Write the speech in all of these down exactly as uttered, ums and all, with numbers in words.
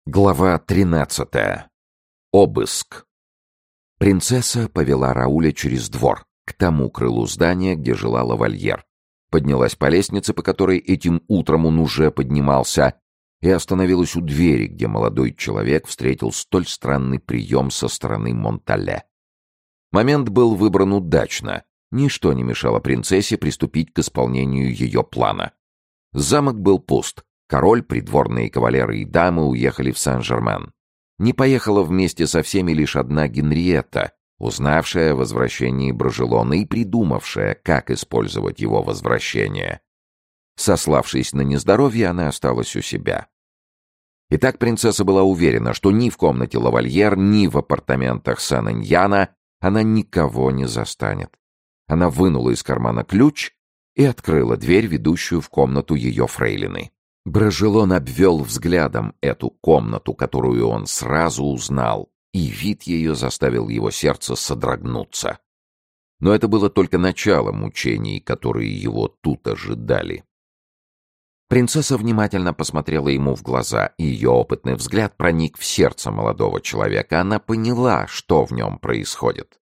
Глава тринадцатая. Обыск. Принцесса повела Рауля через двор, к тому крылу здания, где жила лавальер. Поднялась по лестнице, по которой этим утром он уже поднимался, и остановилась у двери, где молодой человек встретил столь странный прием со стороны Монтале. Момент был выбран удачно. Ничто не мешало принцессе приступить к исполнению ее плана. Замок был пуст. Король, придворные кавалеры и дамы уехали в Сен-Жермен. Не поехала вместе со всеми лишь одна Генриетта, узнавшая о возвращении Брожелона и придумавшая, как использовать его возвращение. Сославшись на нездоровье, она осталась у себя. Итак, принцесса была уверена, что ни в комнате лавальер, ни в апартаментах Сен-Эньяна она никого не застанет. Она вынула из кармана ключ и открыла дверь, ведущую в комнату ее фрейлины. Брожелон обвел взглядом эту комнату, которую он сразу узнал, и вид ее заставил его сердце содрогнуться. Но это было только начало мучений, которые его тут ожидали. Принцесса внимательно посмотрела ему в глаза, и ее опытный взгляд проник в сердце молодого человека. Она поняла, что в нем происходит.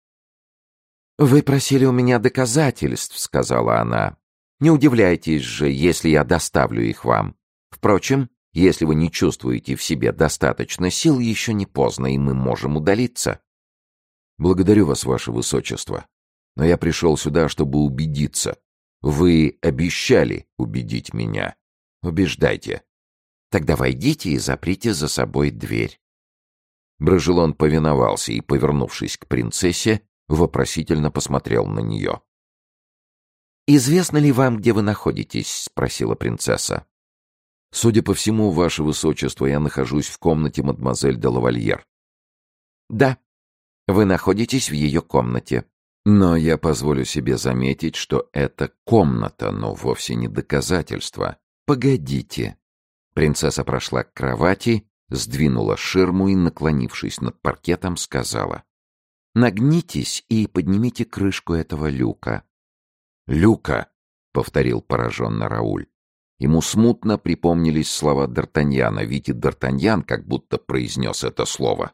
«Вы просили у меня доказательств», — сказала она. «Не удивляйтесь же, если я доставлю их вам. Впрочем, если вы не чувствуете в себе достаточно сил, еще не поздно, и мы можем удалиться». «Благодарю вас, ваше высочество. Но я пришел сюда, чтобы убедиться. Вы обещали убедить меня. Убеждайте. Тогда войдите и заприте за собой дверь». Брожелон повиновался и, повернувшись к принцессе, вопросительно посмотрел на нее. «Известно ли вам, где вы находитесь?» — спросила принцесса. «Судя по всему, ваше высочество, я нахожусь в комнате мадемуазель де лавальер». «Да, вы находитесь в ее комнате. Но я позволю себе заметить, что это комната, но вовсе не доказательство. Погодите». Принцесса прошла к кровати, сдвинула ширму и, наклонившись над паркетом, сказала: «Нагнитесь и поднимите крышку этого люка». «Люка», — повторил пораженно Рауль. Ему смутно припомнились слова Д'Артаньяна, ведь и Д'Артаньян как будто произнес это слово.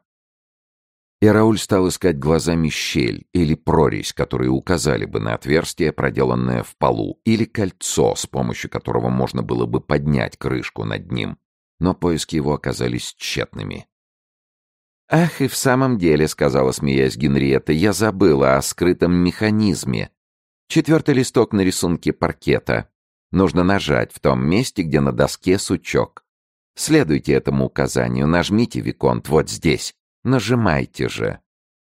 И Рауль стал искать глазами щель или прорезь, которые указали бы на отверстие, проделанное в полу, или кольцо, с помощью которого можно было бы поднять крышку над ним, но поиски его оказались тщетными. «Ах, и в самом деле, — сказала, смеясь Генриетта, — я забыла о скрытом механизме. Четвертый листок на рисунке паркета. Нужно нажать в том месте, где на доске сучок. Следуйте этому указанию, нажмите, виконт, вот здесь. Нажимайте же».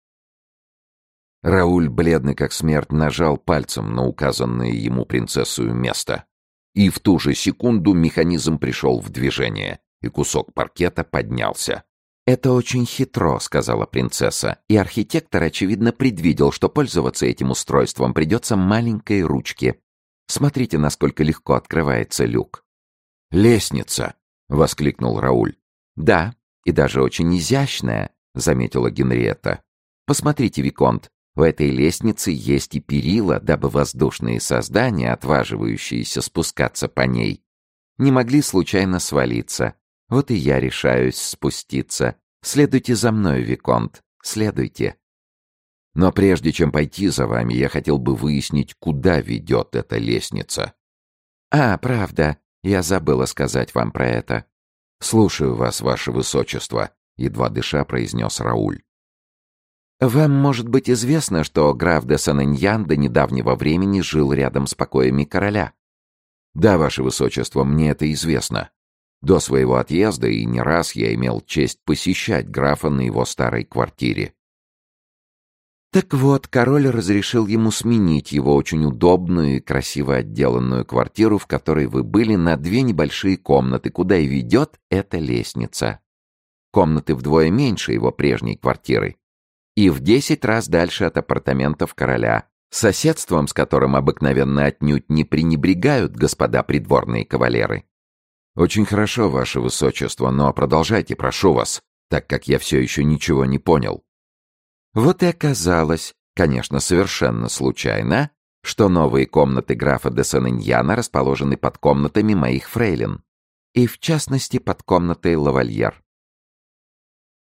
Рауль, бледный как смерть, нажал пальцем на указанное ему принцессою место. И в ту же секунду механизм пришел в движение, и кусок паркета поднялся. «Это очень хитро», — сказала принцесса, и архитектор, очевидно, предвидел, что пользоваться этим устройством придется маленькой ручке. Смотрите, насколько легко открывается люк. «Лестница!» — воскликнул Рауль. «Да, и даже очень изящная», — заметила Генриетта. «Посмотрите, виконт, у этой лестницы есть и перила, дабы воздушные создания, отваживающиеся спускаться по ней, не могли случайно свалиться. Вот и я решаюсь спуститься. Следуйте за мной, виконт, следуйте». «Но прежде чем пойти за вами, я хотел бы выяснить, куда ведет эта лестница». «А, правда, я забыла сказать вам про это». «Слушаю вас, ваше высочество», — едва дыша произнес Рауль. «Вам, может быть, известно, что граф де Сен-Эньян до недавнего времени жил рядом с покоями короля?» «Да, ваше высочество, мне это известно. До своего отъезда и не раз я имел честь посещать графа на его старой квартире». «Так вот, король разрешил ему сменить его очень удобную и красиво отделанную квартиру, в которой вы были, на две небольшие комнаты, куда и ведет эта лестница. Комнаты вдвое меньше его прежней квартиры и в десять раз дальше от апартаментов короля, соседством с которым обыкновенно отнюдь не пренебрегают господа придворные кавалеры». «Очень хорошо, ваше высочество, но продолжайте, прошу вас, так как я все еще ничего не понял». Вот и оказалось, конечно, совершенно случайно, что новые комнаты графа де Сен-Эньяна расположены под комнатами моих фрейлин, и в частности под комнатой лавальер.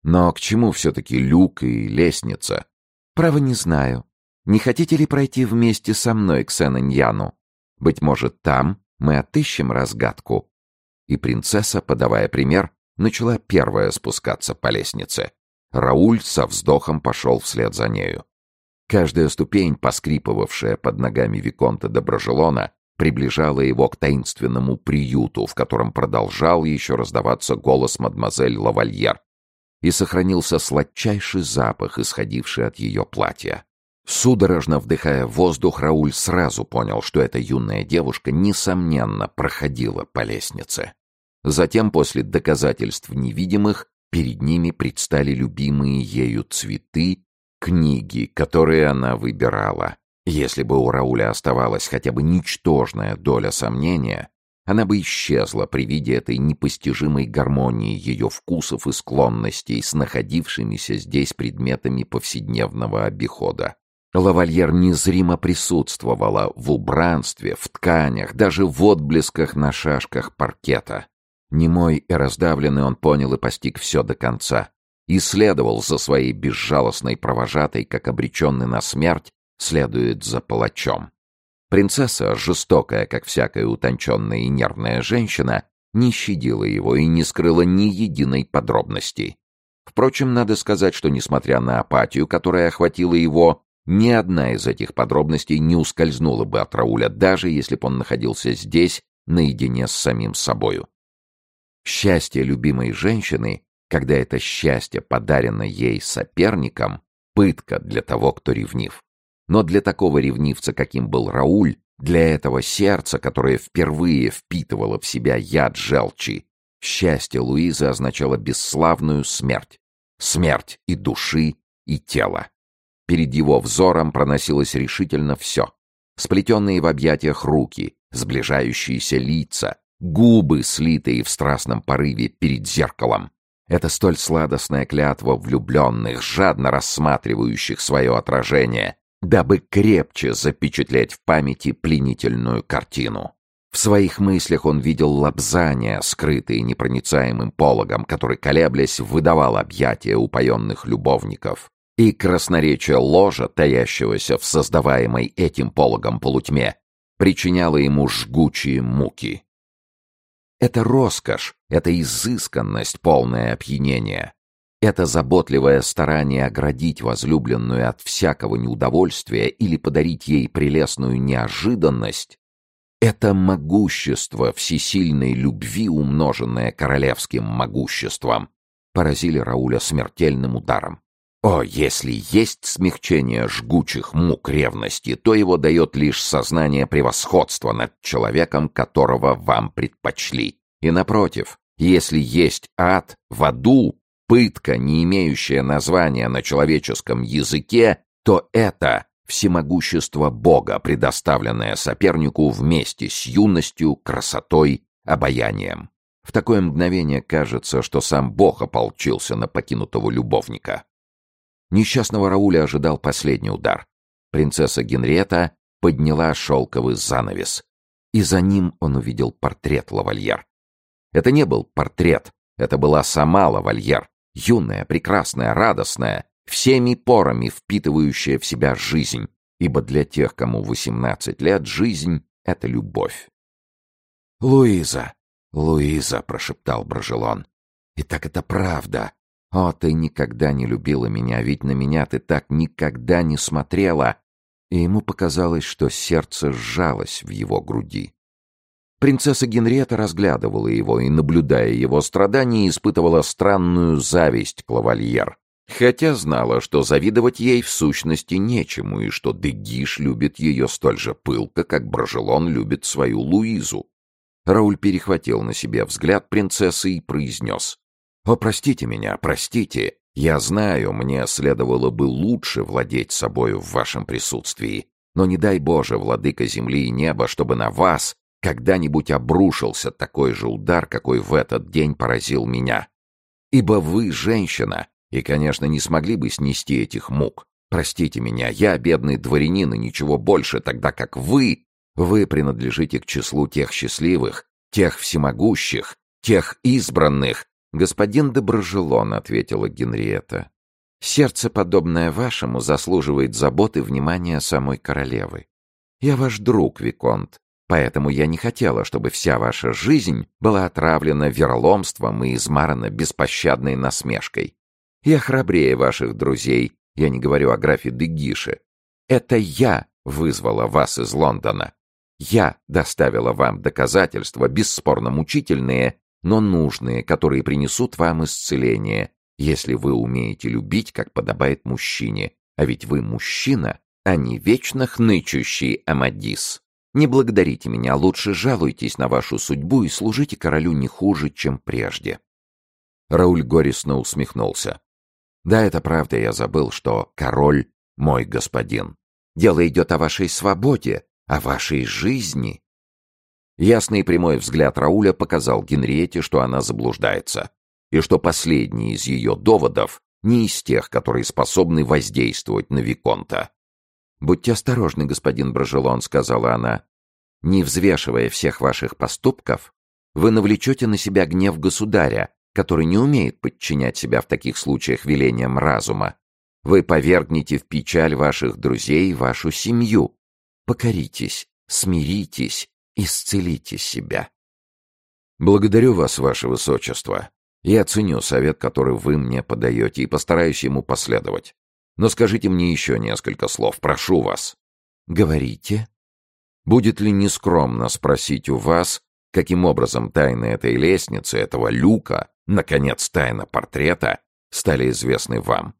Но к чему все-таки люк и лестница? Право не знаю. Не хотите ли пройти вместе со мной к Сен-Эньяну? Быть может, там мы отыщем разгадку. И принцесса, подавая пример, начала первая спускаться по лестнице. Рауль со вздохом пошел вслед за нею. Каждая ступень, поскрипывавшая под ногами виконта де Брожелона, приближала его к таинственному приюту, в котором продолжал еще раздаваться голос мадемуазель Лавальер. И сохранился сладчайший запах, исходивший от ее платья. Судорожно вдыхая воздух, Рауль сразу понял, что эта юная девушка, несомненно, проходила по лестнице. Затем, после доказательств невидимых, перед ними предстали любимые ею цветы, книги, которые она выбирала. Если бы у Рауля оставалась хотя бы ничтожная доля сомнения, она бы исчезла при виде этой непостижимой гармонии ее вкусов и склонностей с находившимися здесь предметами повседневного обихода. Лавальер незримо присутствовала в убранстве, в тканях, даже в отблесках на шашках паркета. Немой и раздавленный он понял и постиг все до конца. И следовал за своей безжалостной провожатой, как обреченный на смерть, следует за палачом. Принцесса, жестокая, как всякая утонченная и нервная женщина, не щадила его и не скрыла ни единой подробности. Впрочем, надо сказать, что, несмотря на апатию, которая охватила его, ни одна из этих подробностей не ускользнула бы от Рауля, даже если бы он находился здесь наедине с самим собою. Счастье любимой женщины, когда это счастье подарено ей соперником, пытка для того, кто ревнив. Но для такого ревнивца, каким был Рауль, для этого сердца, которое впервые впитывало в себя яд желчи, счастье Луизы означало бесславную смерть. Смерть и души, и тела. Перед его взором проносилось решительно все. Сплетенные в объятиях руки, сближающиеся лица, губы, слитые в страстном порыве перед зеркалом. Это столь сладостная клятва влюбленных, жадно рассматривающих свое отражение, дабы крепче запечатлеть в памяти пленительную картину. В своих мыслях он видел лобзания, скрытые непроницаемым пологом, который, колеблясь, выдавал объятия упоенных любовников, и красноречие ложа, таящегося в создаваемой этим пологом полутьме, причиняло ему жгучие муки. Это роскошь, это изысканность, полное опьянение. Это заботливое старание оградить возлюбленную от всякого неудовольствия или подарить ей прелестную неожиданность. Это могущество всесильной любви, умноженное королевским могуществом, поразили Рауля смертельным ударом. О, если есть смягчение жгучих мук ревности, то его дает лишь сознание превосходства над человеком, которого вам предпочли. И напротив, если есть ад в аду, пытка, не имеющая названия на человеческом языке, то это всемогущество Бога, предоставленное сопернику вместе с юностью, красотой, обаянием. В такое мгновение кажется, что сам Бог ополчился на покинутого любовника. Несчастного Рауля ожидал последний удар. Принцесса Генриетта подняла шелковый занавес, и за ним он увидел портрет Лавальер. Это не был портрет, это была сама Лавальер, юная, прекрасная, радостная, всеми порами впитывающая в себя жизнь, ибо для тех, кому восемнадцать лет, жизнь — это любовь. «Луиза, Луиза», — прошептал Брожелон, — «и так это правда. О, ты никогда не любила меня, ведь на меня ты так никогда не смотрела». И ему показалось, что сердце сжалось в его груди. Принцесса Генриетта разглядывала его и, наблюдая его страдания, испытывала странную зависть к Лавальер, хотя знала, что завидовать ей в сущности нечему и что де Гиш любит ее столь же пылко, как Брожелон любит свою Луизу. Рауль перехватил на себе взгляд принцессы и произнес: «О, простите меня, простите. Я знаю, мне следовало бы лучше владеть собою в вашем присутствии, но не дай Боже, владыка земли и неба, чтобы на вас когда-нибудь обрушился такой же удар, какой в этот день поразил меня. Ибо вы женщина, и, конечно, не смогли бы снести этих мук. Простите меня, я бедный дворянин и ничего больше, тогда как вы, вы принадлежите к числу тех счастливых, тех всемогущих, тех избранных, «Господин де Брожелон», — ответила Генриетта, — «сердце, подобное вашему, заслуживает заботы и внимания самой королевы. Я ваш друг, виконт, поэтому я не хотела, чтобы вся ваша жизнь была отравлена вероломством и измарана беспощадной насмешкой. Я храбрее ваших друзей, я не говорю о графе де Гише. Это я вызвала вас из Лондона. Я доставила вам доказательства, бесспорно мучительные, но нужные, которые принесут вам исцеление, если вы умеете любить, как подобает мужчине. А ведь вы мужчина, а не вечно хнычущий Амадис. Не благодарите меня, лучше жалуйтесь на вашу судьбу и служите королю не хуже, чем прежде». Рауль горестно усмехнулся. «Да, это правда, я забыл, что король мой господин. Дело идет о вашей свободе, о вашей жизни». Ясный и прямой взгляд Рауля показал Генриетте, что она заблуждается, и что последний из ее доводов не из тех, которые способны воздействовать на виконта. «Будьте осторожны, господин Брожелон», — сказала она. «Не взвешивая всех ваших поступков, вы навлечете на себя гнев государя, который не умеет подчинять себя в таких случаях велениям разума. Вы повергнете в печаль ваших друзей и вашу семью. Покоритесь, смиритесь, исцелите себя». «Благодарю вас, ваше высочество. Я ценю совет, который вы мне подаете, и постараюсь ему последовать. Но скажите мне еще несколько слов, прошу вас». «Говорите». «Будет ли нескромно спросить у вас, каким образом тайны этой лестницы, этого люка, наконец, тайна портрета, стали известны вам?»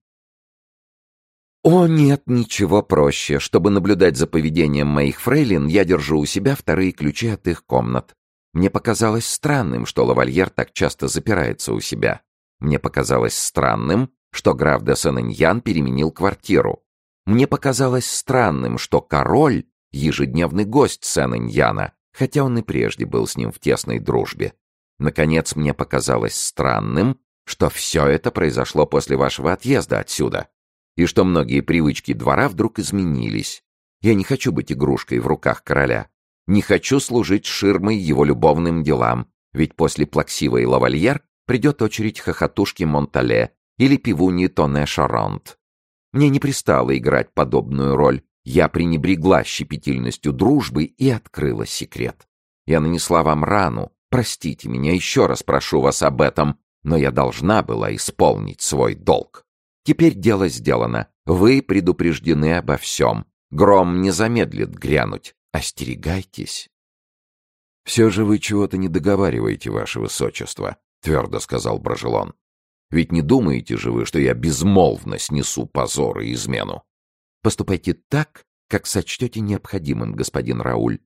«О, нет, ничего проще. Чтобы наблюдать за поведением моих фрейлин, я держу у себя вторые ключи от их комнат. Мне показалось странным, что лавальер так часто запирается у себя. Мне показалось странным, что граф де Сен-Эньян переменил квартиру. Мне показалось странным, что король — ежедневный гость Сен-Эньяна, хотя он и прежде был с ним в тесной дружбе. Наконец, мне показалось странным, что все это произошло после вашего отъезда отсюда, и что многие привычки двора вдруг изменились. Я не хочу быть игрушкой в руках короля, не хочу служить ширмой его любовным делам, ведь после плаксивой лавальер придет очередь хохотушки Монтале или пивуньи Тоне Шарант. Мне не пристало играть подобную роль. Я пренебрегла щепетильностью дружбы и открыла секрет. Я нанесла вам рану. Простите меня, еще раз прошу вас об этом, но я должна была исполнить свой долг. Теперь дело сделано. Вы предупреждены обо всем. Гром не замедлит грянуть. Остерегайтесь». «Все же вы чего-то не договариваете, ваше высочество», — твердо сказал Брожелон. «Ведь не думаете же вы, что я безмолвно снесу позор и измену?» «Поступайте так, как сочтете необходимым, господин Рауль.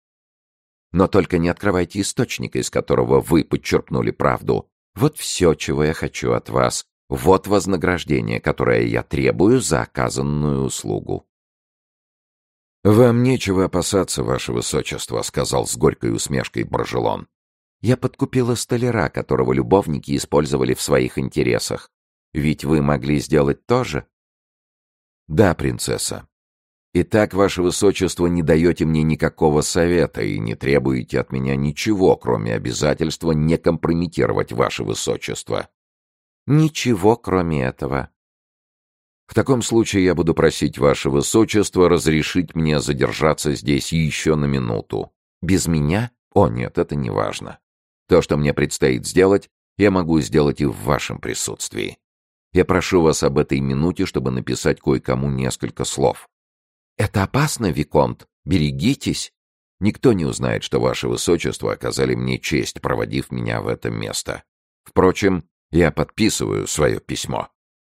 Но только не открывайте источника, из которого вы подчеркнули правду. Вот все, чего я хочу от вас. Вот вознаграждение, которое я требую за оказанную услугу». «Вам нечего опасаться, ваше высочество», — сказал с горькой усмешкой Брожелон. «Я подкупила столяра, которого любовники использовали в своих интересах. Ведь вы могли сделать то же?» «Да, принцесса. Итак, ваше высочество, не даете мне никакого совета и не требуете от меня ничего, кроме обязательства не компрометировать ваше высочество». «Ничего, кроме этого». «В таком случае я буду просить ваше высочество разрешить мне задержаться здесь еще на минуту. Без меня? О нет, это не важно. То, что мне предстоит сделать, я могу сделать и в вашем присутствии. Я прошу вас об этой минуте, чтобы написать кое-кому несколько слов». «Это опасно, виконт? Берегитесь. Никто не узнает, что ваше высочество оказали мне честь, проводив меня в это место. Впрочем, я подписываю свое письмо».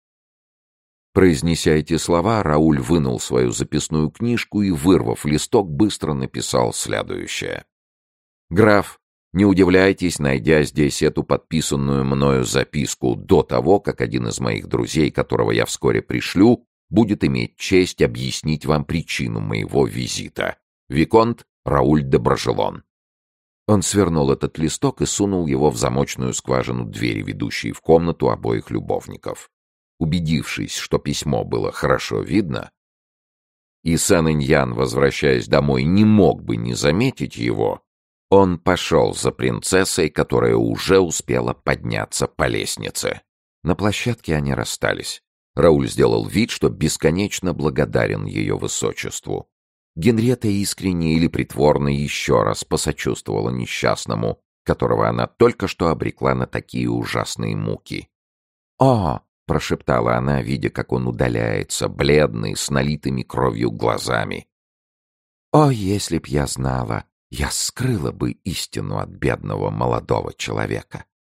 Произнеся эти слова, Рауль вынул свою записную книжку и, вырвав листок, быстро написал следующее. «Граф, не удивляйтесь, найдя здесь эту подписанную мною записку до того, как один из моих друзей, которого я вскоре пришлю, будет иметь честь объяснить вам причину моего визита. Виконт Рауль де Брожелон». Он свернул этот листок и сунул его в замочную скважину двери, ведущей в комнату обоих любовников. Убедившись, что письмо было хорошо видно, и Сен-Эньян, возвращаясь домой, не мог бы не заметить его, Он пошел за принцессой, которая уже успела подняться по лестнице. На площадке они расстались. Рауль сделал вид, что бесконечно благодарен ее высочеству. Генриетта искренне или притворно еще раз посочувствовала несчастному, которого она только что обрекла на такие ужасные муки. «О!» — прошептала она, видя, как он удаляется, бледный, с налитыми кровью глазами. «О, если б я знала, я скрыла бы истину от бедного молодого человека!»